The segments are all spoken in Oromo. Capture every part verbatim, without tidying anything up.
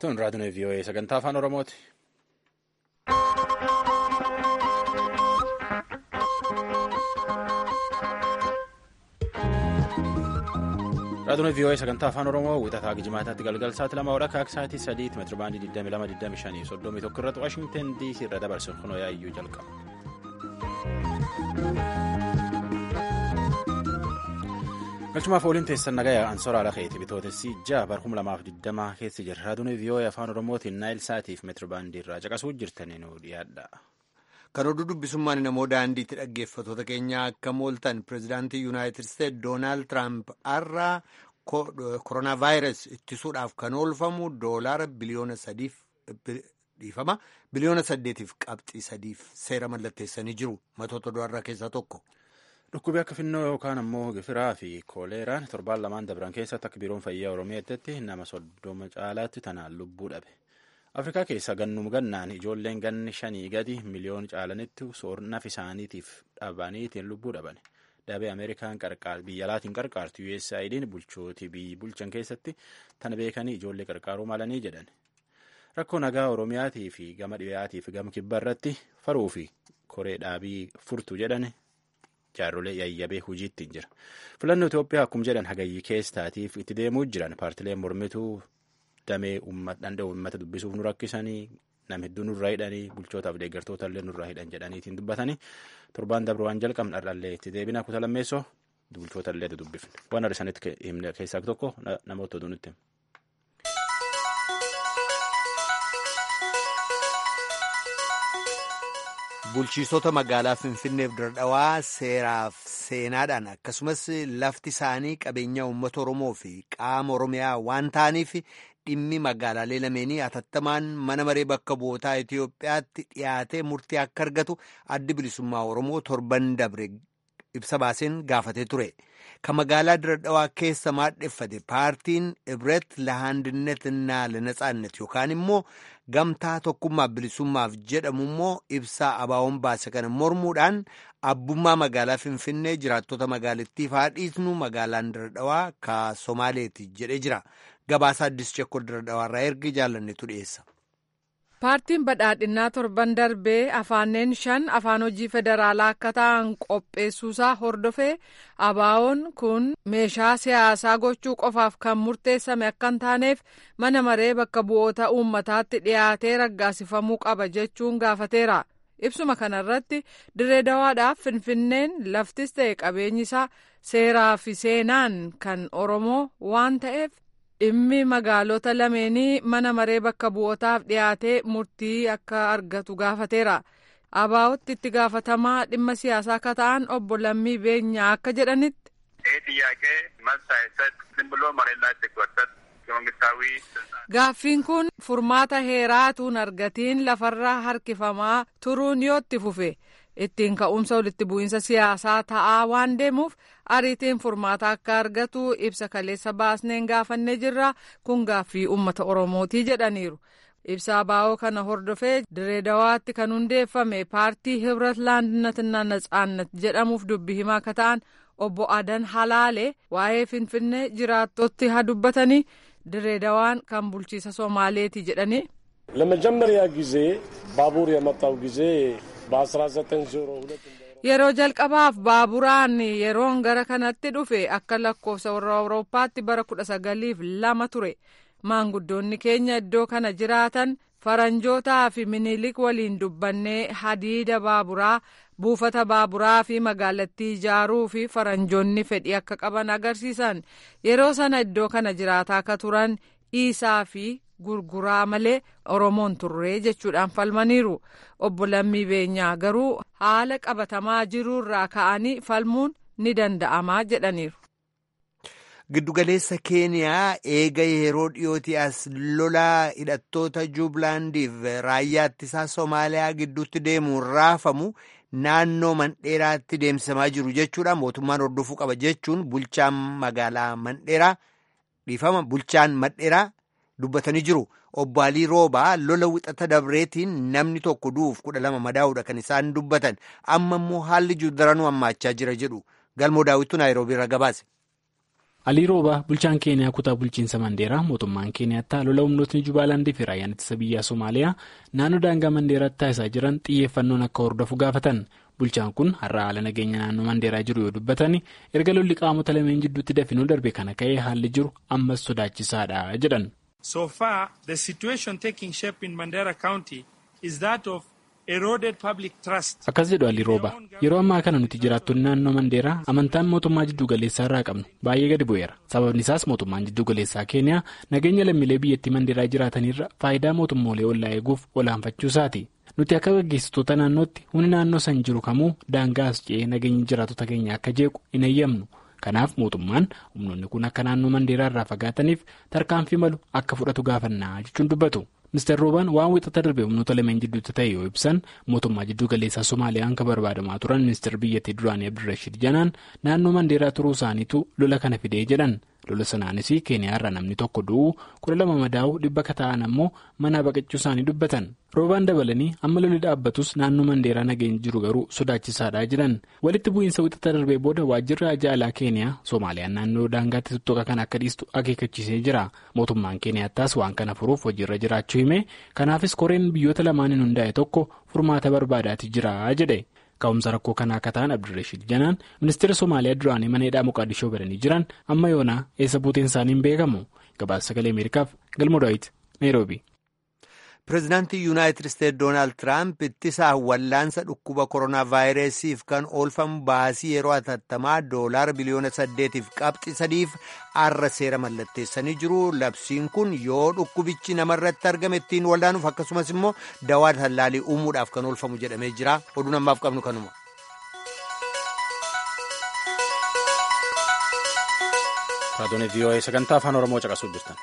Tun raadiyoon V O A sagantaa afaan Oromooti. Raadiyoon V O A sagantaa afaan Oromoo wixataa Gijimaataatti galgal sa'aatii lama hodha akka sa'aatii sadiitti meetira baandii digdami lama digdami shanii soddomii tokko irratti Waashingtan D C irra dabarsuun kunoo yaayyuu jalqaba. Galchumaaf ooliin teessan nagaya ansoraa lakeeti bitootessi ja'a barhum lamaaf digdamaa keessi jira. Raadiyoon V O A afaan Oromootiin naayil saatiif meetira baandii irraa caqasuu jirtanii nu dhiyaadha. Kan oduu dubbisummaan namoo daandiitti dhaggeeffatoota keenya akka mooltan pireezidaantii Yuunaayitid Isteetsi Doonaald Tiraamp har'a koronaa vaayirasii ittisuudhaaf kan oolfamu doolaara biliyoona sadiif dhiifama biliyoona saddeetiif qabxii sadiif seera mallatteessanii jiru. Matoota du'arraa keessaa tokko. Dhukkubii akka finnoo yookaan ammoo gifiraa fi kooleeraan torbaan lamaan dabran keessatti akka biiroon fayyaa Oromiyaatti nama soddoma caalaatti tanaan lubbuu dhabe. Afrikaa keessa gannum gannaan ijoolleen ganni shanii gadi miliyoon caalanitti soornaaf isaaniitiif dhabaniitiin lubbuu dhaban. Dabee Ameerikaan biyya alaatiin qarqaartu U S A I D'n bulchootii biyyi bulchan keessatti tana beekanii ijoollee qarqaaruu malanii jedhan. Rakkoo nagaa Oromiyaatii fi gama dhiyaatii fi gama kibba irratti faruu fi koree dhaabii furtu jedhan jaarrolee yayyabee hojiitti jira. Filannoo Itoophiyaa akkuma jedhan hagayyii keessaatiif itti deemuu jiran paartileen mormituu damee dhandhee uummata dubbisuuf nu rakkisanii nam hedduu nurraa hidhanii bulchootaaf deeggartoota illee nurraa hidhan jedhaniitiin dubbatanii torbaan dabre waan jalqabne dharraallee itti deebina kutaa lammeessoo bulchoota illee dubbifne waan arsanitti himne keessaa tokko namoota oduu nutti. Bulchiisota magaalaa Finfinneef Dardhawaa seeraaf seenaadhaan akkasumas lafti isaanii qabeenya uummata Oromoo fi qaama Oromiyaa waan ta'aniif dhimmi magaalaalee lameenii hatattamaan mana maree bakka bu'ootaa Itoophiyaatti dhiyaatee murtii akka argatu addi bilisummaa Oromoo torban dabre ibsa baaseen gaafatee ture. Kan magaalaa Dardhawaa keessa maadheffate paartiin Ibret Lahandinneትና ለነጻነት yookaan immoo gamtaa tokkummaa bilisummaaf jedhamu immoo ibsaa abaawoon baase kana mormuudhaan abbummaa magaalaa Finfinnee jiraattota magaalattiif haa dhiisnu magaalaan Dardhawaa ka Somaaleeti jedhee jira. Gabaasa Addis Chekkol Dardhawaarraa ergi jaallannetu dhiyeessa. Paartiin badhaadhinnaa torban darbee afaanneen shan afaan hojii federaalaa akka ta'an qopheessuusaa hordofee abaawoon kun meeshaa siyaasaa gochuu qofaaf kan murteessame akka hin taaneef mana maree bakka bu'oota uummataatti dhiyaatee raggaasifamuu qaba jechuun gaafateera. Ibsuma kanarratti Dirree Dawaadhaaf Finfinneen laftis ta'e qabeenyi isaa seeraa fi seenaan kan Oromoo waan ta'eef dhimmi magaalota lameenii mana maree bakka bu'ootaaf dhiyaatee murtii akka argatu gaafateera. Abaawootti itti gaafatamaa dhimma siyaasaa akka ta'an obbo Lammii Beenyaa akka jedhanitti. Gaaffiin kun furmaata heeraatuun argatiin lafarraa harkifamaa turuun yoo itti fufe ittiin ka'umsa walitti bu'iinsa siyaasaa ta'aa waan deemuuf ariitiin furmaata akka argatu ibsa kaleessa baasneen gaafannee jirra kun gaaffii uummata Oromootii jedhaniiru. Ibsa abaawoo kana hordofee Dirree Dawaatti kan hundeeffame paartii Hibret Laandinneትና ነጻነት jedhamuuf dubbii himaa akka ta'an obbo Adan Halaalee waa'ee Finfinnee jiraattoti haa dubbatanii Dirree Dawaan kan bulchiisa Somaaleeti jedhanii. ለመጀመሪያ ጊዜ ባቡር የመጣው ጊዜ Yeroo jalqabaaf baaburaan yeroon gara kanatti dhufe akka lakkoofsa warra Awurooppaatti bara kudha sagaliif lama ture. Maanguddoonni keenya iddoo kana jiraatan faranjootaa fi minilik waliin dubbannee hadiida baaburaa, buufata baaburaa fi magaalattii ijaaruu fi faranjoonni fedhii akka qaban agarsiisan. Yeroo sana iddoo kana jiraataa akka turan Iisaa fi gurguraa malee Oromoon turree jechuudhaan falmaniiru. Obbo Lammii Beenyaa garuu haala qabatamaa jiruurraa ka'anii falmuun ni danda'amaa jedhaniiru. Giddugaleessa Keeniyaa eega yeroo dhiyootii as lolaa hidhattoota Juublaandiif raayyaa ittisaa Somaaliyaa gidduutti deemuun raafamu naannoo Mandheeraatti deemsifamaa jiru jechuudha. Mootummaan hordofuu qaba jechuun bulchaan magaalaa Mandheeraa dhiifama bulchaan Mandheeraa dubbatanii jiru. Obbo Alii Roobaa lola wixata dabreetiin namni tokko du'uuf kudha lama madaa'uudha kan isaan dubbatan. Amma immoo haalli jiru daranuu hammaachaa jira jedhu. Galmoo daawwitu Naayiroobii irraa gabaase. Alii Roobaa bulchaan Keeniyaa kutaa bulchiinsa Mandeeraa mootummaan Keeniyaatti lola humnootni Jubaalaandii fi raayyaan ittisa biyyaa Somaaliyaa naannoo daangaa Mandeeraatti taasisaa jiran xiyyeeffannoon akka hordofu gaafatan. Bulchaan kun har'a haala nageenya naannoo Mandeeraa jiru yoo dubbatan erga lolli qaamota lameen jidduutti dafinuu darbe kana ka'ee haalli jiru ammas sodaachisaadha jedhan. So far the situation taking shape in Mandera County is that of eroded public trust. Akkas jedhu Alii Roobaa yeroo ammaa kana nuti jiraattonni naannoo Mandeeraa amantaan mootummaa jiddu galeessaa irraa qabnu baay'ee gadi bu'eera. Sababni isaas mootummaan jiddu galeessaa Keeniyaa nageenya lammiilee biyyattii Mandeeraa jiraatanirra faayidaa mootummoolee ollaa eeguuf olaanfachuu isaati. Nuti akka gaggeessitoota naannootti humni naannoo san jiru kamuu daangaa as ce'ee nageenya jiraattota keenya akka jeequ hin eeyyamnu. Kanaaf mootummaan humnoonni kun akka naannoo Mandeeraa irraa fagaataniif tarkaanfii malu akka fudhatu gaafannaa jechuun dubbatu. Mister Roobaan waan wixata darbe humnoota lameen jidduutti ta'e yoo ibsan mootummaa jidduu galeessaa Somaaliyaan kan barbaadamaa turan ministeer biyyattii duraanii Abdirashiid Janaan naannoo Mandeeraa turuu isaaniitu lola kana fidee jedhan. Lola sanaanis Keeniyaa irraa namni tokko du'uu kudha lama madaa'uu dhibba ta'an ammoo manaa baqachuu isaanii dubbatan. Roobaan dabalanii amma lolli dhaabbatus naannoo Mandeeraa nageenya jiru garuu sodaachisaadha jedhan. Walitti bu'iinsa wixata darbee booda waajjirri ajaalaa Keeniyaa Soomaaliyaan naannoo daangaatti tuttuqa kan akka dhiistu akeekkachiisee jira. Mootummaan Keeniyaattas waan kana furuuf hojiirra jiraachuu hime. Kanaafis koreen biyyoota lamaaniin hundaa'e tokko furmaata barbaadaati jira jedhe. Ka'umsa rakkoo kanaa akka ta'an Abdirashiid Janaan ministeera Somaaliyaa duraanii mana hidhaa Moqaadishoo baranii jiran amma yoonaa eessa buuteen isaanii hin beekamu. Gabaasa sagalee Ameerikaaf Galmoo Daawit Naayiroobii. Pireezidaantii Yuunaayitid Isteetsi Doonaald Tiraamp ittisaa wallaansa dhukkuba koronaa vaayirasiif kan oolfamu baasii yeroo hatattamaa doolaara biliyoona saddeetiif qabxii sadiif arra seera mallatteessanii jiru. Labsiin kun yoo dhukkubichi namarratti argame ittiin waldaanuuf akkasumas immoo dawaa tallaalii uumuudhaaf kan oolfamu jedhamee jira. Oduu ammaaf qabnu kanuma. Raadiyoon V O A sagantaa afaan Oromoo caqasuu jirtan.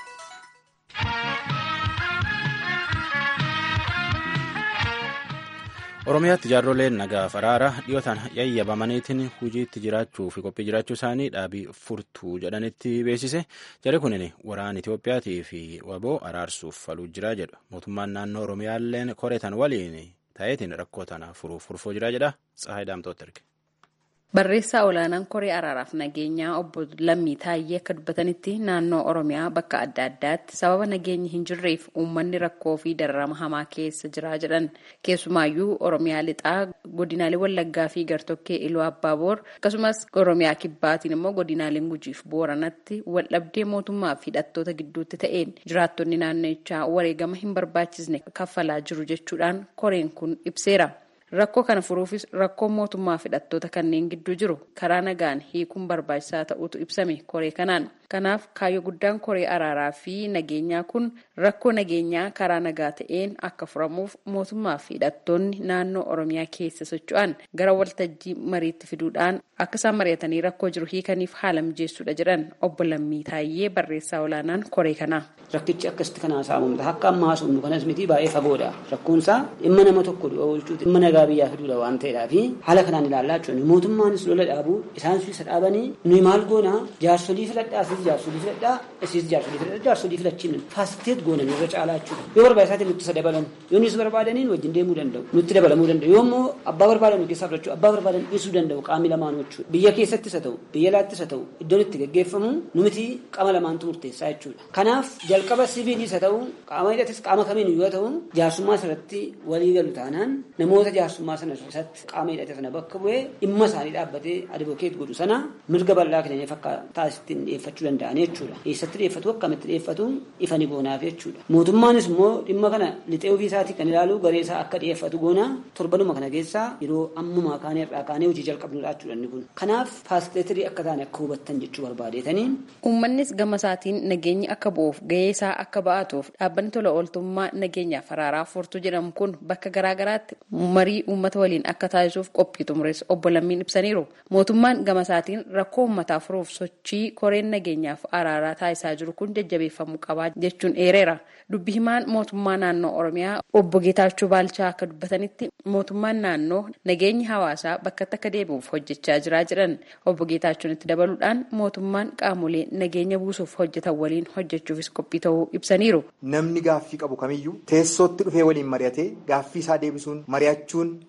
Oromiyaatti jaarroleen nagaaf araara dhiyootaan yayyabamaniitiin hojiitti jiraachuu fi qophii jiraachuu isaanii dhaabii furtuu jedhanitti beeksise. Jarri kunin waraana Itoophiyaatii fi waboo araarsuuf faluu jira jedhu. Mootummaan naannoo Oromiyaalleen koreetan waliin ta'eetiin rakkoo tana furuuf furfoo jira jedha. Tsahaay Daamtooti erge. Barreessaa olaanaan koree araaraaf nageenyaa obbo Lammii Taayyee akka dubbatanitti naannoo Oromiyaa bakka adda addaatti sababa nageenyi hin jirreef uummanni rakkoo fi dararama hamaa keessa jira jedhan. Keessumaayyuu Oromiyaa lixaa godinaalee Wallaggaa fi Gartokkee Iluu Abbaaboor akkasumas Oromiyaa kibbaatiin immoo godinaaleen Gujiif Booranatti waldhabdee mootummaa fi hidhattoota gidduutti ta'een jiraattonni naannichaa wareegama hin barbaachisne kaffalaa jiru jechuudhaan koreen kun ibseera. Rakkoo kana furuufis rakkoo mootummaa fi hidhattoota kanneen gidduu jiru karaa nagaan hiikuun barbaachisaa ta'utu ibsame koree kanaan. Kanaaf kaayyoo guddaan koree araaraa fi nageenyaa kun rakkoo nageenyaa karaa nagaa ta'een akka furamuuf mootummaa fi hidhattoonni naannoo Oromiyaa keessa socho'an gara waltajjii mariitti fiduudhaan akka isaan mari'atanii rakkoo jiru hiikaniif haala mijeessuudha jedhan obbo Lammii Taayyee barreessaa olaanaan koree kanaa. Rakkichi akkasitti kanaa saamamta akka ammaa haasofnu kanas miti baay'ee fagoodha. Rakkoonsaa dhimma nama tokko dhimma nagaa biyyaa fiduudha waan ta'eedhaaf haala kanaan ilaallaa jechuun mootummaanis lola dhaabuu isaan isa dhaabanii nuyi maal goonaa jaarsolii filadhaa fi jaarsolii filadhaa isiis jaarsolii filadhaa jaarsolii filachiin faasiteet goonan irra caalaa jechuudha. Yoo barbaachisaa nutti isa dabalan yoo nuti barbaadaniin wajjin deemuu danda'u nutti dabalamuu danda'u yoo immoo abbaa barbaadan keessaa fudhachuu abbaa barbaadan dhiisuu danda'u qaamni lamaanuu jechuudha. Biyya keessattis haa ta'u biyya alaattis haa ta'u iddoon itti gaggeeffamu numiti qaama lamaantu murteessaa jechuudha. Kanaaf jalqaba siviiliis haa ta'u qaama hidhatis qaama kamiin yoo ta'u jaarsummaa irratti walii galu taanaan namoota jaarsummaa sana keessatti qaama hidhate sana bakka bu'ee dhimma isaanii dhaabbatee advokeet godhu sana mirga bal'aa kennaniif akka taasistiin dhiyeeffachuu danda'anii jechuudha. Eessatti dhiyeeffatu akkamitti dhiyeeffatu ifa ni goonaaf jechuudha. Mootummaanis immoo dhimma kana lixee ofii isaatii kan ilaalu garee isaa akka dhiyeeffatu goonaa torbanuma kana keessaa yeroo ammumaa kaanee irraa kaanee hojii jalqabnudha jechuudha inni kun. Kanaaf faasiteetirii akka taane akka hubattan jechuu barbaadeetanii. Uummannis gama isaatiin nageenyi akka bu'uuf gahee isaa akka ba'atuuf dhaabbanni tola ooltummaa nageenyaaf araaraa furtuu jedhamu kun bakka garaagaraatti marii uummata waliin akka taasisuuf qophii xumures obbo Lammiin ibsaniiru. Mootummaan gama isaatiin rakkoo uummataa furuuf sochii koreen nageenyaaf araaraa taasisaa jiru kun jajjabeeffamuu qabaa jechuun eereera. Dubbi himaan mootummaa naannoo Oromiyaa obbo Geetaachoo Baalchaa akka dubbatanitti mootummaan naannoo nageenyi hawaasaa bakkatti akka deebi'uuf hojjechaa jira jedhan. Obbo Geetaachoon itti dabaluudhaan mootummaan qaamolee nageenya buusuuf hojjetan waliin hojjechuufis qophii ta'uu ibsaniiru. Namni gaaffii qabu kamiyyuu teessootti dhufee waliin mari'atee gaaffii isaa deebisuun mari'achuun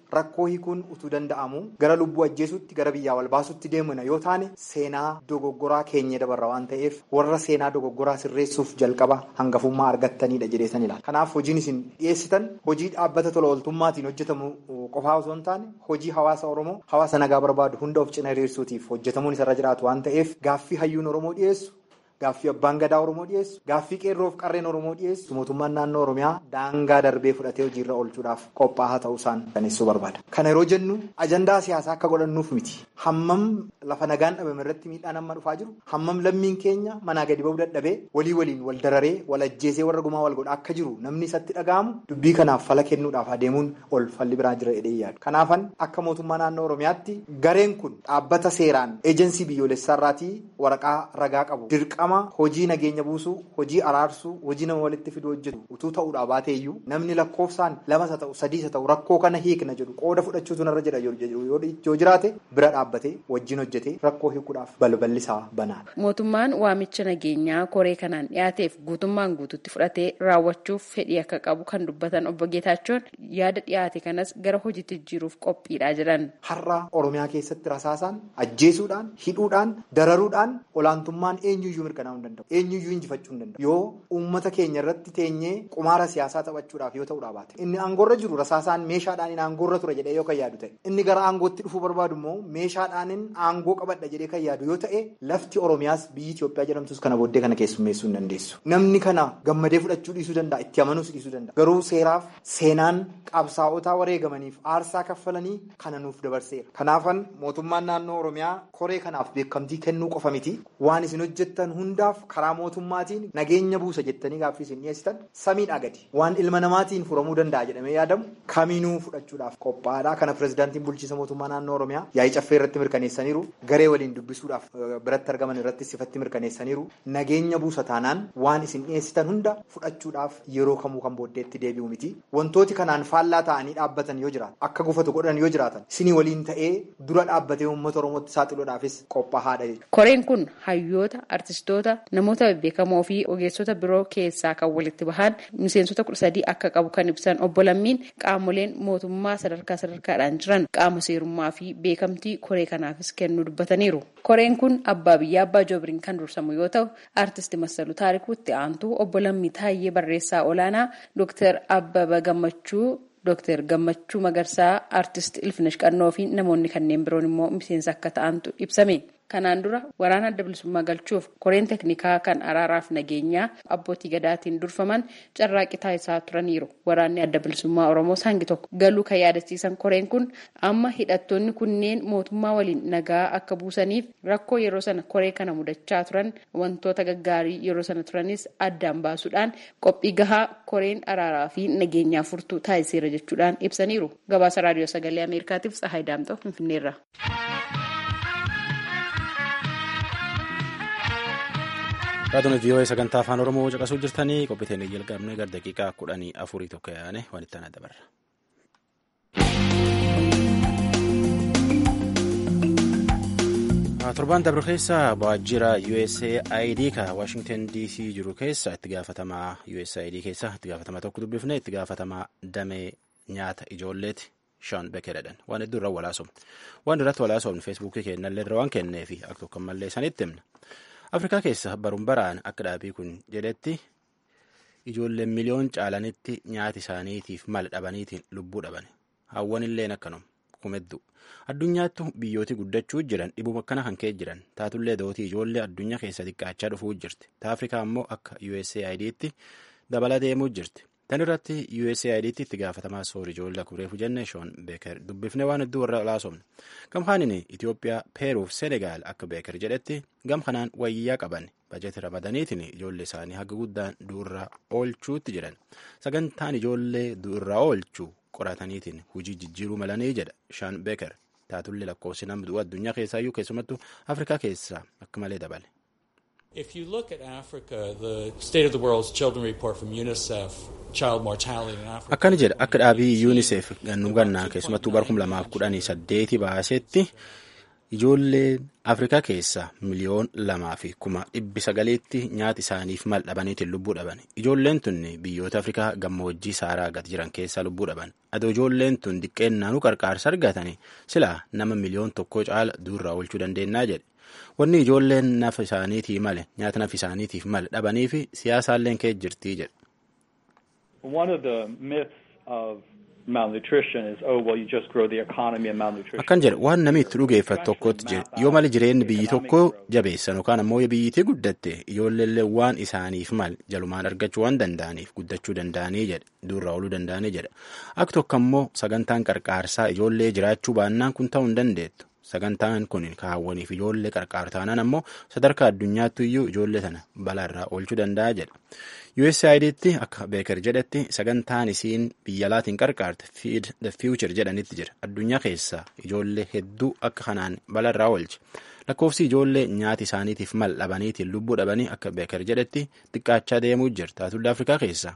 rakkoo hiikuun utuu danda'amu gara lubbuu ajjeesutti gara biyyaa wal baasutti deemuna yoo taane seenaa dogoggoraa keenya dabarra waan ta'eef warra seenaa dogoggoraa sirreessuuf jalqaba hangafummaa argattanidha jedheesan ilaala. Kanaaf hojiin isin dhiyeessitan hojii dhaabbata tola ooltummaatiin hojjetamu qofaa osoo hin taane hojii hawaasa Oromoo hawaasa nagaa barbaadu hunda of cina hiriirsuutiif hojjetamuun isarra jiraatu waan ta'eef gaaffii hayyuun Oromoo dhiyeessu. Gaaffii abbaan gadaa Oromoo dhiyeessu gaaffii qeerroof qarreen Oromoo dhiyeessu mootummaan naannoo Oromiyaa daangaa darbee fudhatee hojiirra oolchuudhaaf qophaa'aa ta'uusaan kan ibsuu barbaada. Kana yeroo jennu ajandaa siyaasaa akka godhannuuf miti. Hammam lafa nagaan dhabame irratti miidhaan amma dhufaa jiru hammam lammiin keenya manaa gadi ba'uu dadhabee walii waliin wal dararee wal ajjeesee warra gumaa wal godha akka jiru namni isatti dhaga'amu dubbii kanaaf fala kennuudhaaf adeemuun ol falli biraa jira jedhee yaadu. Kanaafan akka mootummaa naannoo Oromiyaatti gareen kun dhaabbata seeraan eejensii biyyoolessaarraatii waraqaa ragaa qabu dirqama. Hojii nageenya buusuu, hojii araarsuu, hojii nama walitti fiduu hojjetu utuu ta'uudhaa baateeyyuu namni lakkoofsaan lamas haa ta'u sadiis haa ta'u rakkoo kana hiikna jedhu qooda fudhachuutu narra jedha yoo jiraate bira dhaabbatee wajjin hojjetee rakkoo hiikuudhaaf balballisaa banaadha. Mootummaan waamicha nageenyaa koree kanaan dhiyaateef guutummaan guututti fudhatee raawwachuuf fedhii akka qabu kan dubbatan obbo Geetaachoon yaada dhiyaate kanas gara hojiitti jijjiiruuf qophiidha jedhan. Har'a Oromiyaa keessatti rasaasaan ajjeesuudhaan, hidhuudhaan, dararuudhaan olaantummaan eenyuyyuu mirkanaa'uu hin danda'u. Eenyuyyuu injifachuu hin danda'u. Yoo uummata keenya irratti teenyee qumaara siyaasaa taphachuudhaaf yoo ta'uudhaa baate. Inni aangoorra jiru rasaasaan meeshaadhaan inni aangoorra ture jedhee yoo kan yaadu ta'e. Inni gara aangootti dhufuu barbaadu immoo meeshaadhaan aangoo qabadha jedhee kan yaadu yoo ta'e lafti Oromiyaas biyyi Itoophiyaa jedhamtus kana booddee kana keessummeessuu hin dandeessu. Namni kana gammadee fudhachuu dhiisuu danda'a. Itti amanuus dhiisuu danda'a. Garuu seeraaf seenaan qabsaa'otaa wareegamaniif aarsaa kaffalanii kana nuuf dabarseera. Kanaafan mootummaan naannoo Oromiyaa koree kanaaf beekamtii kennuu qofa miti. Waan isin hojjettan hundaaf karaa mootummaatiin nageenya buusa jettanii gaaffii isin dhiyeessitan samiidhaa gadi waan ilma namaatiin furamuu danda'a jedhamee yaadamu kamiinuu fudhachuudhaaf qophaa'aadha. Kana pirezidaantiin bulchiisa mootummaa naannoo Oromiyaa yaa'ii caffee irratti mirkaneessaniiru. Garee waliin dubbisuudhaaf biratti argaman irratti sifatti mirkaneessaniiru. Nageenya buusa taanaan waan isin dhiyeessitan hunda fudhachuudhaaf yeroo kamuu kan booddeetti deebi'u miti. Wantooti kanaan faallaa ta'anii dhaabbatan yoo jiraatan akka gufatu godhan yoo jiraatan isinii waliin ta'ee dura dhaabbatee uummata Oromootti saaxiluudhaafis qophaa'aadha jechuudha. Koreen kun hayyoota artistoota namoota bebbeekamoo fi ogeessota biroo keessaa kan walitti bahan miseensota kudha sadii akka qabu kan ibsan obbo Lammiin qaamoleen mootummaa sadarkaa sadarkaadhaan jiran qaama seerummaa fi beekamtii koree kanaafis kennuu dubbataniiru. Koreen kun abbaa biyyaa abbaa joobiriin kan dursamu yoo ta'u artisti Massaluu Taarikuu itti aantuu obbo Lammii Taayyee barreessaa olaanaa Dooktar Abbaba Gammachuu Dooktar Gammachuu Magarsaa artisti Ilfinesh Qannoo fi namoonni kanneen biroon immoo miseensa akka ta'antu ibsame. Kanaan dura waraana adda bilisummaa galchuuf koreen teknikaa kan araaraaf nageenyaa abbootii gadaatiin durfaman carraaqqii taasisaa turaniiru. Waraanni adda bilisummaa Oromoo hangi tokko galuu kan yaadachiisan koreen kun amma hidhattoonni kunneen mootummaa waliin nagaa akka buusaniif rakkoo yeroo sana koree kana mudachaa turan wantoota gaggaarii yeroo sana turanis addaan baasuudhaan qophii gahaa koreen araaraa fi nageenyaa furtuu taasiseera jechuudhaan ibsaniiru. Gabaasa raadiyoo sagalee Ameerikaatiif Tsahaay Daamxoo Finfinneerra. Raadiyoo V O A sagantaa afaan Oromoo caqasuu jirtanii qophiiteen jalqabnee gara daqiiqaa kudhanii afurii tokko yaane waan itti aanaa dabarra. Torbaan dabre keessa waajjira U S A I D ka Washington D C jiru keessa itti gaafatamaa U S A I D keessa itti gaafatamaa tokko dubbifne itti gaafatamaa damee nyaata ijoolleeti. Sean Beckeredhan waan hedduu irraa walaasofne waan irratti walaasofne feesbuukii kennallee irra waan kenneefi akka tokko mallee sanitti himna. Afrikaa keessa baruun baraan akka dhaabii kun jedhetti ijoolleen miliyoon caalanitti nyaati isaaniitiif mala dhabaniitiin lubbuu dhaban. Hawwan illeen akkanuma kumedduu. Addunyaattu biyyooti guddachuu jiran dhibuma akkana kan ka'e jiran taatullee dootii ijoollee addunyaa keessa xiqqaachaa dhufuu jirti. Ta Afrikaa immoo akka U S A I D'tti dabala deemuu jirti. Tan irratti U S A I D'tti itti gaafatamaa soor ijoollee kureefu jenne Sean Beeker dubbifne waan hedduu warra laasofne. Gam kanaan Itoophiyaa, Peeruuf Senegaal akka Beeker jedhetti gam kanaan wayyaa qaban bajeeti ramadaniitiin ijoollee isaanii haga guddaan du'urraa oolchuutti jiran. Sagantaan ijoollee du'urraa oolchuu qorataniitiin hojii jijjiiruu malanii jedha Sean Beeker. Taatullee lakkoofsi namni du'u addunyaa keessaayyuu keessumattuu Afrikaa keessaa akka malee dabale. If you look at Africa, the State of the World's Children Report from UNICEF, child mortality in Africa. Akkana jedha akka dhaabii UNICEF gannuu gannaa keessumattuu bara kuma lamaaf kudhanii saddeeti baasetti ijoolleen Afrikaa keessa miliyoon lamaa fi kuma dhibbi sagaleetti nyaati isaaniif mal dhabaniitiin lubbuu dhaban. Ijoolleen tun biyyoota Afrikaa gammoojjii saaraa gad jiran keessaa lubbuu dhaban. Adoo ijoolleen tun diqqeennaanuu qarqaarsa argatanii silaa nama miliyoon tokko caala duurraa oolchuu dandeenyaa jedhe. Wanni ijoolleen nafa isaaniitii male nyaata nafa isaaniitiif male dhabanii fi siyaasaalleen kee jirtii jedhe. One of the myths of malnutrition is oh well you just grow the economy and malnutrition. Akkan jedhe waan namni itti dhugeeffatu tokkotti jira yoo mali jireenyi biyyi tokko jabeessan yookaan ammoo biyyittii guddatte ijoolleellee waan isaaniif mal jalumaan argachuu waan danda'aniif guddachuu danda'anii jedhe duurraa ooluu danda'anii jedhe akka tokko ammoo sagantaan qarqaarsaa ijoollee jiraachuu baannaan kun ta'uu hin dandeettu. Sagantaan kun kaawwaniif ijoollee qarqaaru taanaan ammoo sadarkaa addunyaatti iyyuu ijoollee tana balaarraa oolchuu danda'a jedha. U S A I D'tti akka Beeker jedhetti sagantaan isiin biyya alaatiin qarqaarte Feed the Future jedhanitti jira. Addunyaa keessaa ijoollee hedduu akka kanaan balaarraa oolche. Lakkoofsi ijoollee nyaati isaaniitiif mal dhabaniitiin lubbuu dhabanii akka Beeker jedhetti xiqqaachaa deemuu jira. Taatullee Afrikaa keessaa.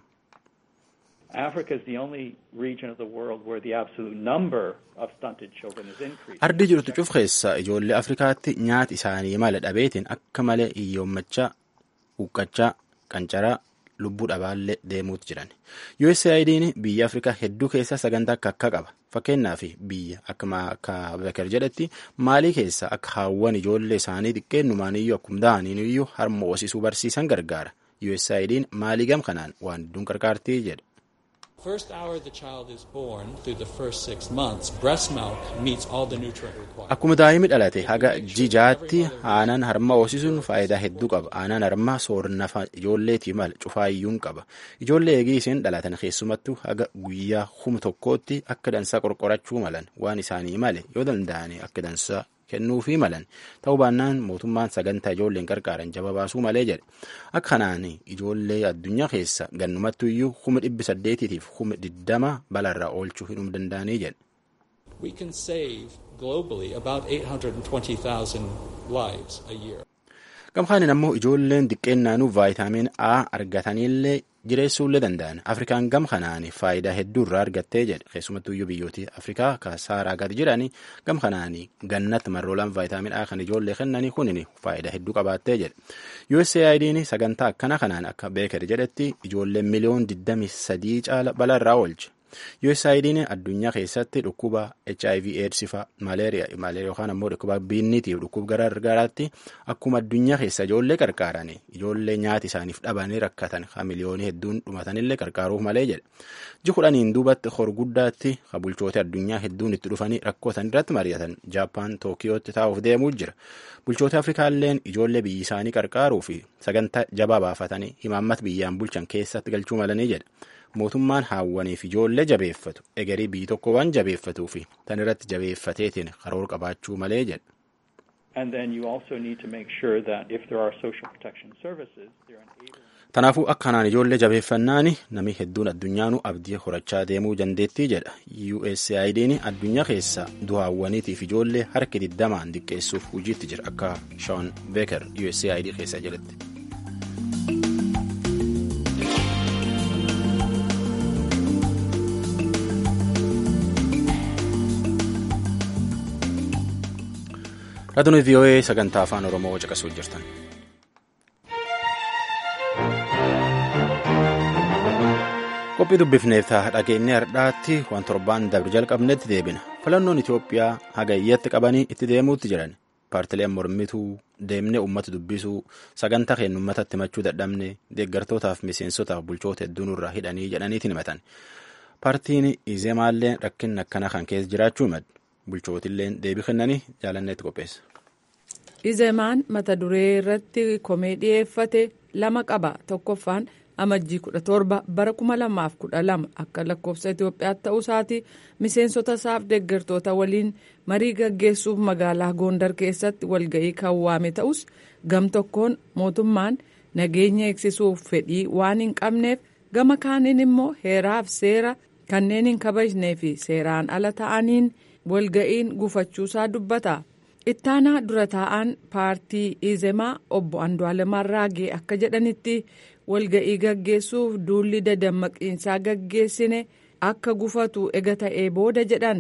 Africa is the only region of the world where the absolute number of stunted children is increasing. Ardi jirtu cuf keessa ijoollee Afrikaatti nyaati isaanii mala dhabeetiin akka malee hiyyoommachaa, huqqachaa, qancaraa, lubbuu dhabaallee deemuutu jiran. U S A I D'n biyya Afrikaa hedduu keessa sagantaa akka akka qaba. Fakkeenyaaf biyya akka Beeker jedhetti Maalii keessa akka haawwan ijoollee isaanii xiqqeennumaan iyyuu akkuma da'aniin iyyuu harma hoosisuu barsiisan gargaara. U S A I D'n Maalii gam kanaan waan hedduun qarqaartii jedha. First hour the child is born through the first six months, breast milk meets all the nutrient requirements. Akkuma daa'imni dhalate haga jijaatti aanan harma hoosisuun faayidaa hedduu qaba. Aanan harmaa soornafa ijoolleetii mala cufaayyuun qaba. Ijoollee eegii isheen dhalatan keessumattuu haga guyyaa kuma tokkootti akka dansaa qorqorachuu malan waan isaanii male yoo danda'anii akka dansaa kennuufii malan ta'uu baannaan mootummaan sagantaa ijoolleen qarqaaran jaba baasuu malee jedhe. Akka kanaan ijoollee addunyaa keessa gannumattu iyyuu kuma dhibbi saddeetiitiif kuma diddama balaarraa oolchuu hin danda'anii jedhe. We can save globally about eight hundred twenty thousand lives a year. Gamkaanin ammoo ijoolleen diqqeennaanuu vaayitaamin A argataniillee jireessuullee danda'an. Afrikaan gam kanaan faayidaa hedduu irraa argattee jedhe. Keessumattuu iyyuu biyyooti Afrikaa ka saaraa gadi jiranii gam kanaan gannatti marroolaan vaayitaamin A kan ijoollee kennanii kunin faayidaa hedduu qabaattee jedhe. U S A I D'n sagantaa akkana kanaan akka Beeker jedhetti ijoolleen miliyoon digdamii sadii caala balaarraa oolche. U S A I D'n addunyaa keessatti dhukkuba H I V AIDS fa malaria malaria yookaan ammoo dhukkuba biinniitiif dhukkuba gargaraatti akkuma addunyaa keessa ijoollee qarqaaranii ijoollee nyaati isaaniif dhabanii rakkatan ha miliyoonii hedduun dhumatanillee qarqaaruuf malee jedhe. Ji kudhaniin duubatti hor guddaatti ha bulchoota addunyaa hedduun itti dhufanii rakkootan irratti mari'atan Jaappaan Tookiyootti taa'uuf deemuu jira. Bulchoota Afrikaalleen ijoollee biyyi isaanii qarqaaruu fi sagantaa jabaa baafatanii himaammata biyyaan bulchan keessatti galchuu malanii jedhe. Mootummaan haawwaniif ijoollee jabeeffatu egerii biyyi tokko waan jabeeffatuu fi tan irratti jabeeffateetiin karoora qabaachuu malee jedha. Tanaafuu akkanaan ijoollee jabeeffannaani namni hedduun addunyaanuu abdii horachaa deemuu dandeettii jedha. U S A I D'n addunyaa keessa du'aawwaniitiif ijoollee harki digdamaan diqqeessuuf hojiitti jira akka Sean Beeker U S A I D keessa jedhetti. Raadiyoo V O A sagantaa afaan Oromoo caqasuu jirtan. Qophii dubbifneef dhageenye hardhaatti waan torbaan dabre jalqabnetti deebina. Filannoon Itoophiyaa hagayyatti qabanii itti deemuutti jiran. Paartileen mormituu deemnee uummata dubbisuu sagantaa keenya uummatatti himachuu dadhabne deeggartootaaf miseensotaaf bulchoota hedduun irraa hidhanii jedhaniitiin himatan. Paartiin Izemaallee rakkinni akkana kan keessa jiraachuu himatu. Bulchootilleen deebii kennanii jaalanneetti qopheessa. Izemaan mata duree irratti komee dhiyeeffate lama qaba. Tokkoffaan amajjii kudha torba bara kuma lamaaf kudha lama akka lakkoofsa Itoophiyaatti ta'uu isaati miseensota isaaf deeggartoota waliin marii gaggeessuuf magaalaa Gondar keessatti walga'ii kan waame ta'us gam tokkoon mootummaan nageenya eegsisuuf fedhii waan hin qabneef gama kaaniin immoo heeraaf seera kanneen hin kabajnee fi seeraan ala ta'aniin walga'iin gufachuusaa dubbata. Ittaanaa dura taa'an paartii Izemaa obbo Andu'aalem Arraagee akka jedhanitti walga'ii gaggeessuuf duulli dadammaqiinsaa gaggeessine akka gufatu ega ta'ee booda jedhan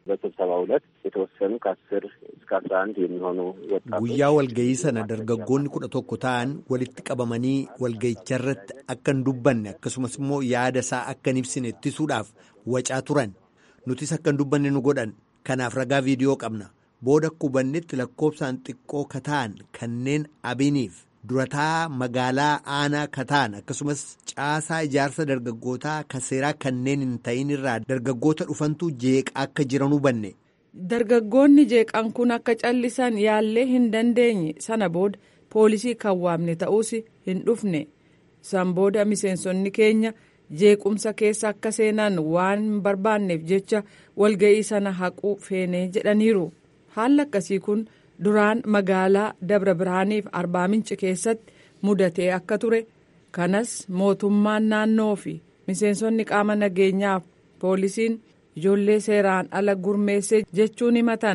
በስብሰባው ዕለት የተወሰኑ ከአስር እስከ አስራ አንድ የሚሆኑ ወጣቶች guyyaa walgayii sana dargaggoonni kudha tokko ta'an walitti qabamanii walgayicharratti akka hin dubbanne akkasumas immoo yaada isaa akka hin ibsine ittisuudhaaf wacaa turan nutis akka hin dubbanne nu godhan kanaaf ragaa viidiyoo qabna booda hubannetti lakkoobsaan xiqqoo kataan kanneen abiniif durataa magaalaa aanaa kataan akkasumas caasaa ijaarsa dargaggootaa kaseeraa kanneen hin ta'in irraa dargaggoota dhufantu jeeqa akka jiran hubanne. Dargaggoonni jeeqan kun akka callisan yaallee hin dandeenye sana booda poolisii kan waamne ta'uus hin dhufne san booda miseensonni keenya jeequmsa keessa akka seenan waan hin barbaanneef jecha walga'ii sana haquu feenee jedhaniiru haalli akkasii kun duraan magaalaa Dabra Birhaaniif Arbaa Minci keessatti mudatee akka ture kanas mootummaan naannoo fi miseensonni qaama nageenyaaf poolisiin ijoollee seeraan ala gurmeesse jechuun himatan.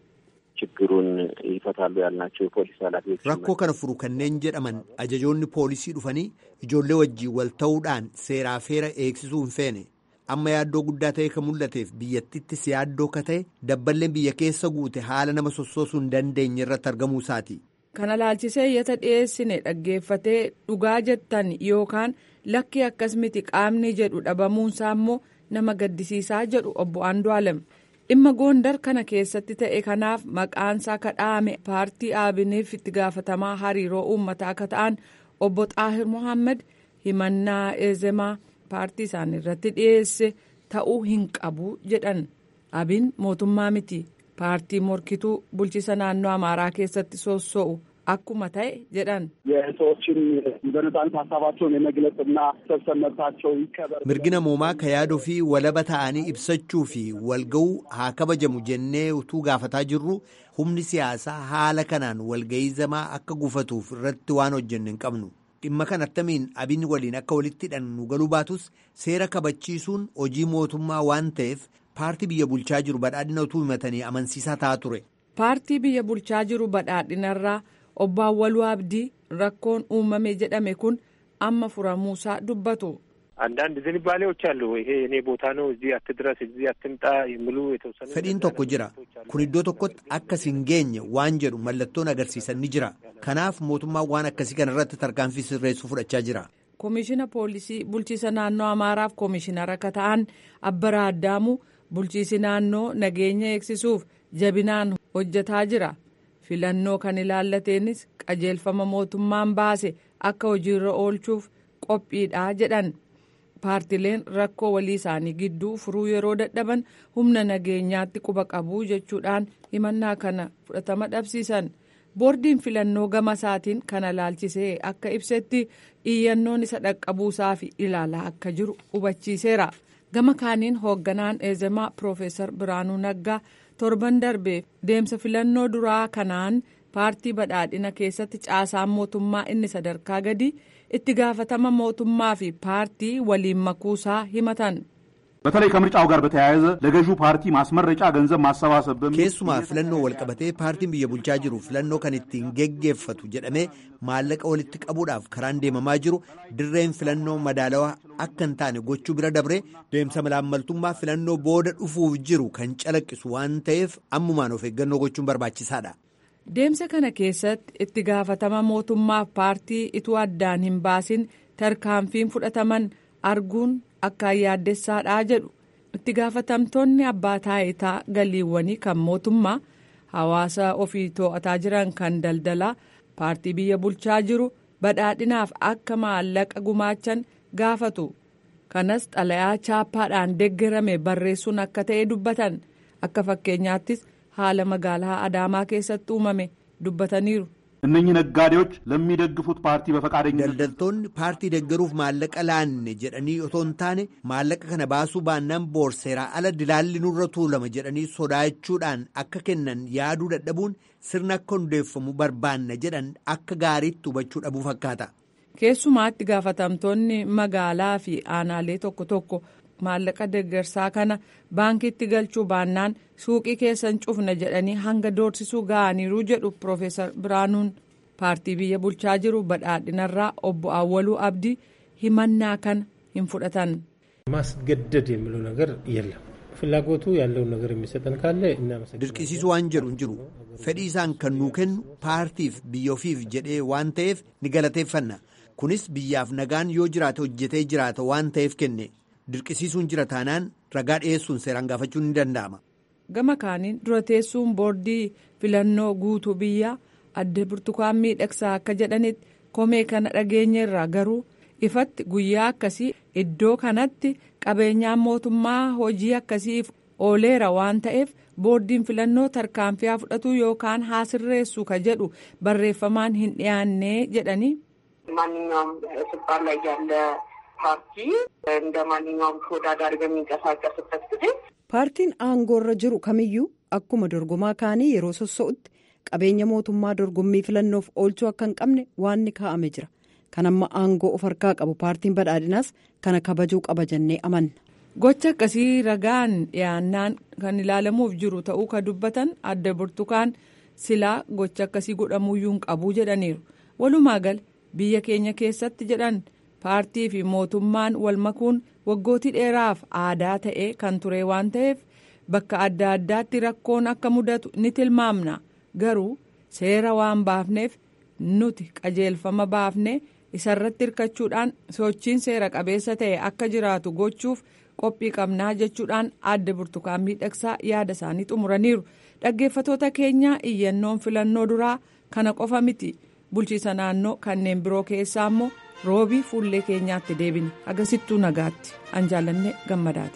ችግሩን ይፈታሉ ያልናቸው የፖሊስ ኃላፊዎች rakkoo kana furu kanneen jedhaman ajajoonni poolisii dhufanii ijoollee wajjin wal ta'uudhaan seeraa feera eegsisuu hin feene amma yaaddoo guddaa ta'e kan mul'ateef biyyattiittis yaaddoo ka ta'e dabballeen biyya keessa guute haala nama sossoosuu hin dandeenye irratti argamuu isaati. kana laalchisee iyyata dhiyeessine dhaggeeffatee dhugaa jettan yookaan lakki akkas miti qaamni jedhu dhabamuunsaa immoo nama gaddisiisaa jedhu obbo Andu'aalem dhimma Gondar kana keessatti ta'e kanaaf maqaansaa kadhaame paartii Abiniif itti gaafatamaa hariiroo uummataa akka ta'an obbo Xaahir Mohaammed himannaa eezemaa paartii isaan irratti dhiyeesse ta'uu hin qabu jedhan Abin mootummaa miti paartii morkituu bulchiisa naannoo Amaaraa keessatti soosso'u akkuma ta'e jedhan. የሰዎችን በነጻነት ሀሳባቸውን የመግለጽና ሰብሰብ መብታቸው ይከበር mirgi namoomaa ka yaaduu fi walaba ta'anii ibsachuu fi walga'uu haa kabajamu jennee utuu gaafataa jirru humni siyaasaa haala kanaan walga'ii zamaa akka gufatuuf irratti waan hojjenne hin qabnu dhimma kan attamiin Abin waliin akka walitti hidhan nu galuu baatus seera kabachiisuun hojii mootummaa waan ta'eef paartii biyya bulchaa jiru badhaadhina utuu himatanii amansiisaa ta'aa ture. paartii biyya bulchaa jiru badhaadhinarraa obbo Awwaluu Abdii rakkoon uumame jedhame kun amma furamuusaa dubbatu. አንዳንድ ዝንባሌዎች አሉ ይሄ እኔ ቦታ ነው እዚህ አትድረስ እዚህ አትምጣ የሚሉ የተወሰኑ fedhiin tokko jira kun iddoo tokkotti akkas hin geenye waan jedhu mallattoon agarsiisan ni jira kanaaf mootummaan waan akkasii kana irratti tarkaanfii sirreessuu fudhachaa jira. koomishina poolisii bulchiisa naannoo Amaaraaf koomishinara akka ta'an Abbaraa Addaamuu bulchiisi naannoo nageenya eegsisuuf jabinaan hojjetaa jira. filannoo kan ilaallateenis qajeelfama mootummaan baase akka hojiirra oolchuuf qophiidha jedhan paartileen rakkoo walii isaanii gidduu furuu yeroo dadhaban humna nageenyaatti quba qabuu jechuudhaan himannaa kana fudhatama dhabsiisan boordiin filannoo gama isaatiin kana laalchisee akka ibsetti iyyannoon isa dhaqqabuusaa fi ilaalaa akka jiru hubachiiseera gama kaaniin hoogganaan eezemaa Piroofeesar Biraanuu Naggaa torban darbeef deemsa filannoo duraa kanaan paartii badhaadhina keessatti caasaan mootummaa inni sadarkaa gadi itti gaafatama mootummaa fi paartii waliin makuusaa himatan. በተለይ ከምርጫው ጋር በተያያዘ ለገዢው ፓርቲ ማስመረጫ ገንዘብ ማሰባሰብ keessumaa filannoo wal qabatee paartiin biyya bulchaa jiru filannoo kan ittiin geggeeffatu jedhamee maallaqa walitti qabuudhaaf karaan deemamaa jiru dirreen filannoo madaalawaa akka hin taane gochuu bira dabree deemsa malaammaltummaa filannoo booda dhufuuf jiru kan calaqqisu waan ta'eef ammumaan of eeggannoo gochuun barbaachisaadha. deemsa kana keessatti itti gaafatama mootummaaf paartii ituu addaan hin baasin tarkaanfiin fudhataman arguun akkaan yaaddessaadhaa jedhu itti gaafatamtoonni abbaa taayitaa galiiwwanii kan mootummaa hawaasa ofii to'ataa jiran kan daldalaa paartii biyya bulchaa jiru badhaadhinaaf akka maallaqa gumaachan gaafatu kanas xalayaa chaappaadhaan deeggarame barreessuun akka ta'e dubbatan akka fakkeenyaattis haala magaalaa Adaamaa keessatti uumame dubbataniiru. እነኚህ ነጋዴዎች ለሚደግፉት ፓርቲ በፈቃደኝነት daldaltoonni paartii deeggaruuf maallaqa laanne jedhanii otoo hin taane maallaqa kana baasuu baannaan boorseeraa ala dilaalli nurra tuulama jedhanii sodaachuudhaan akka kennan yaaduu dadhabuun sirna akka hundeeffamu barbaanna jedhan akka gaariitti hubachuu dhabuu fakkaata. keessumaatti gaafatamtoonni magaalaa fi aanaalee tokko tokko maallaqa deeggarsaa kana baankiitti galchuu baannaan suuqii keessan cufna jedhanii hanga doorsisuu ga'aniiru jedhu Piroofeesar Biraanuun paartii biyya bulchaa jiru badhaadhinarraa obbo Awwaluu Abdii himannaa kana hin fudhatan. ማስገደድ የሚለው ነገር የለም ፍላጎቱ ያለውን ነገር የሚሰጠን ካለ እናመሰግናለን። ድርቅሲሱ waan jedhu hin jiru fedhii isaan kan nuu kennu paartiif biyyoofiif jedhee waan ta'eef ni galateeffanna. kunis biyyaaf nagaan yoo jiraate hojjetee jiraata waan ta'eef kenne dirqisiisuun jira taanaan ragaa dhiyeessuun seeraan gaafachuun ni danda'ama. gama kaaniin dura teessuun boordii filannoo guutuu biyyaa adde Burtukaan Miidhagsaa akka jedhanitti komee kana dhageenyeerraa garuu ifatti guyyaa akkasii iddoo kanatti qabeenyaan mootummaa hojii akkasiif ooleera waan ta'eef boordiin filannoo tarkaanfii fudhatu yookaan haasirreessu ka jedhu barreeffamaan hin dhiyaanne jedhanii. ማንኛውም ስልጣን ላይ ያለ ፓርቲ እንደ ማንኛውም ተወዳዳሪ በሚንቀሳቀስበት ጊዜ ፓርቲን aangoorra jiru kamiyyuu akkuma dorgomaa kaanii yeroo sossa'utti qabeenya mootummaa dorgommii filannoof oolchuu akka hin qabne waan ni kaa'ame jira. kan amma aangoo of harkaa qabu paartiin badhaadhinaas kana kabajuu qaba jennee amanna. gocha akkasii ragaan dhiyaannaan kan ilaalamuuf jiru ta'uu ka dubbatan adde Burtukaan silaa gocha akkasii godhamuuyyuu hin qabu jedhaniiru. walumaa gala biyya keenya keessatti jedhan paartii fi mootummaan wal makuun waggootii dheeraaf aadaa ta'e kan ture waan ta'eef bakka adda addaatti rakkoon akka mudatu ni tilmaamna. garuu seera waan baafneef nuti qajeelfama baafne isarratti hirkachuudhaan sochiin seera qabeessa ta'e akka jiraatu gochuuf qophii qabnaa jechuudhaan adde Burtukaan Miidhagsaa yaada isaanii xumuraniiru. dhaggeeffatoota keenyaa iyyannoon filannoo duraa kana qofa miti. bulchiisa naannoo kanneen biroo keessaa immoo roobii fuullee keenyaatti deebine agasittuu nagaatti an jaallanne gammadaati.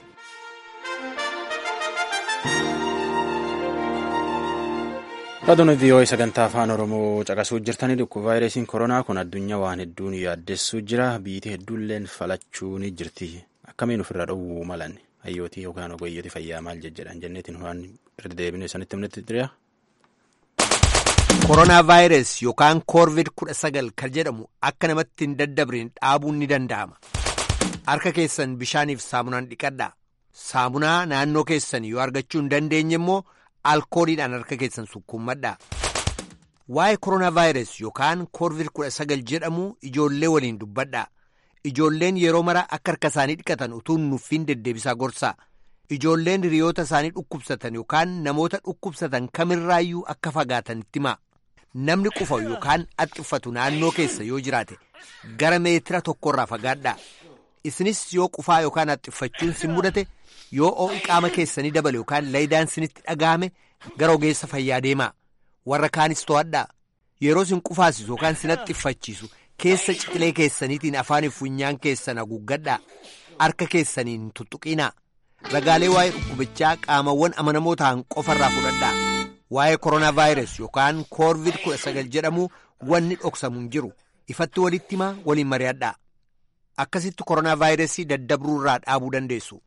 Raadiyoo V O A sagantaa afaan Oromoo caqasuu jirtanii dhukkuba vaayirasiin koronaa kun addunyaa waan hedduun yaaddessuu jira. biyyi hedduulleen falachuu ni jirti. akkamiin ofirraa dhowwuu malan hayyootii yookaan ogeeyyotii fayyaa maal jedhan jenneetiin waan irra deebinee sanitti himnetti jira. koronaa vaayirasii yookaan koorvid kudha sagal kan jedhamu akka namatti hin daddabriin dhaabuun ni danda'ama. harka keessan bishaaniif saamunaan dhiqadhaa. saamunaa naannoo keessan yoo argachuu hin dandeenye immoo alkooliidhaan harka keessan sukkuummadhaa. waa'ee koronaa vaayirasii yookaan koorvid kudha sagal jedhamu ijoollee waliin dubbadhaa. ijoolleen yeroo mara akka harka isaanii dhiqatan utuu nuffiin deddeebisaa gorsaa. ijoolleen hiriyoota isaanii dhukkubsatan yookaan namoota dhukkubsatan kamirraayyuu akka fagaatan itti himaa. namni qufa yookaan axxiffatu naannoo keessa yoo jiraate gara meetira tokkorraa fagaadhaa. isinis yoo qufaa yookaan axxiffachuun sin mudate yoo ho'i qaama keessanii dabale yookaan laayidaan sinitti dhagahame gara ogeessa fayyaa deemaa. warra kaanis to'adhaa. yeroo sin qufaasisu yookaan sin axxiffachiisu keessa ciqilee keessaniitiin afaaniif funyaan keessan haguuggadhaa. harka keessaniin tuttuqinaa. ragaalee waa'ee dhukkubichaa qaamawwan amanamoo ta'an qofarraa fudhadhaa. waa'ee koronaa vaayirasii yookaan koorvid kudha sagal jedhamu wanni dhoksamu hin jiru. ifatti walitti himaa waliin mari'adhaa. akkasitti koronaa vaayirasii daddabruurraa dhaabuu dandeessu.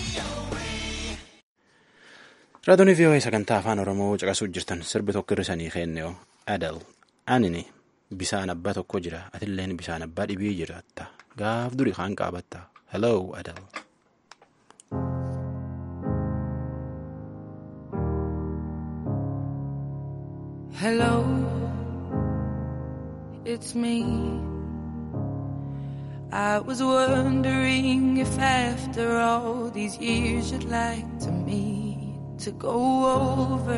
Raadiyoo V O A sagantaa afaan Oromoo caqasuu jirtan sirbi tokko hir'isanii kennee Adel anini bisaan abbaa tokko jira atilleen bisaan abbaa dhibii jiraatta gaaf duri kaan qaabatta. Hello Adel. Hello, it's me. I was wondering if after all these years you'd like to meet to go over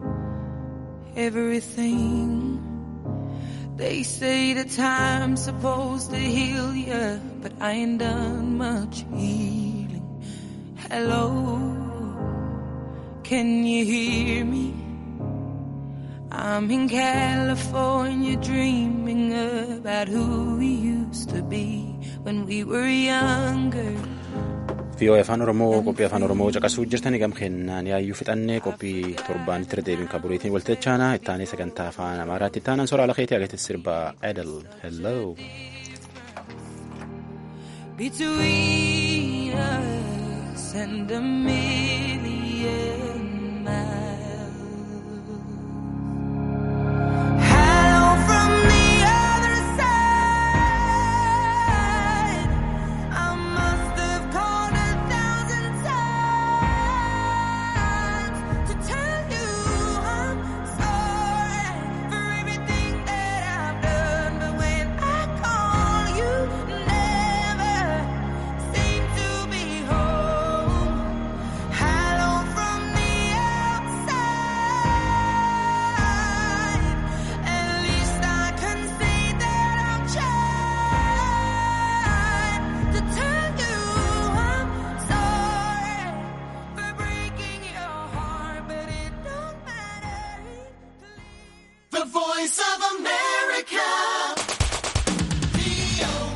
everything. They say the time's supposed to heal ya, but I ain't done much healing. Hello, can you hear me? I'm in California dreaming about who we used to be when we were younger. V O A afaan Oromoo qophii afaan Oromoo caqasuu jirtanii gam kennaan yaayyuu fixannee qophii torbaan itti deebiin kabureetiin waltachaana ittaanee sagantaa afaan Amaaraatti ittaanan soraa lakeetii agatee sirbaa Adel. Hello. Between us and a million